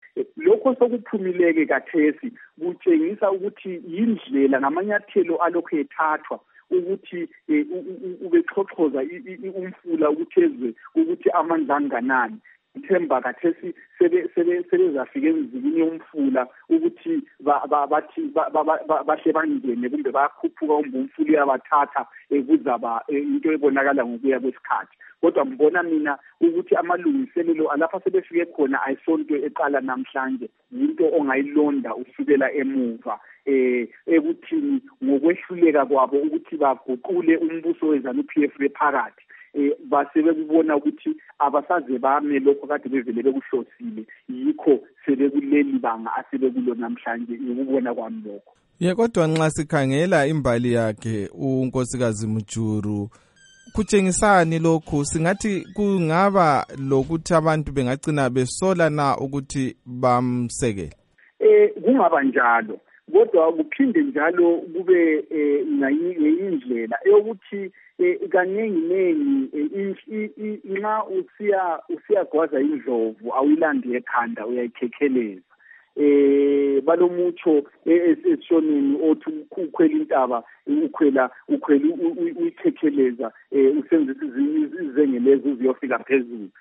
lokho sokuphumileke kathesi kutshengisa ukuthi indlela ngamanyathelo alokho ethathwa ukuthi ubexhoxhoza umfula ukuthezwe ukuthi amandla anganani. Ithemba kathesi sebezafika emzikini yomfula ukuthi bathi bahle bangene kumbe bayakhuphuka umfula uyabathatha kuzaba into ebonakala ngokuya kwesikhathi. Kodwa mbona mina ukuthi amalungiselelo alapha sebefike khona ayisonto eqala namhlanje into ongayilonda usukela emuva ekuthini ngokwehluleka kwabo ukuthi baguqule umbuso weZANU-PF phakathi. Basebekubona ukuthi abasaze bame lokho kade bevele bekuhlosile, yikho sebekuleli banga asebekulo namhlanje ukubona kwami lokho. Kodwa nxa sikhangela imbali yakhe unkosikazi Mujuru, kutshengisani lokhu? Singathi kungaba lokuthi abantu bengagcina besola na ukuthi bamsekele? Kungaba njalo, kodwa kuphinde njalo kube ngeyindlela eyokuthi kaningi nxa usiyagwaza indlovu awuyilandi ekhanda uyayikhekheleza. Balomutsho esishonini othi ukhwela intaba ukhwela uyikhekheleza usenzisa izengelezo uziyofika phezulu.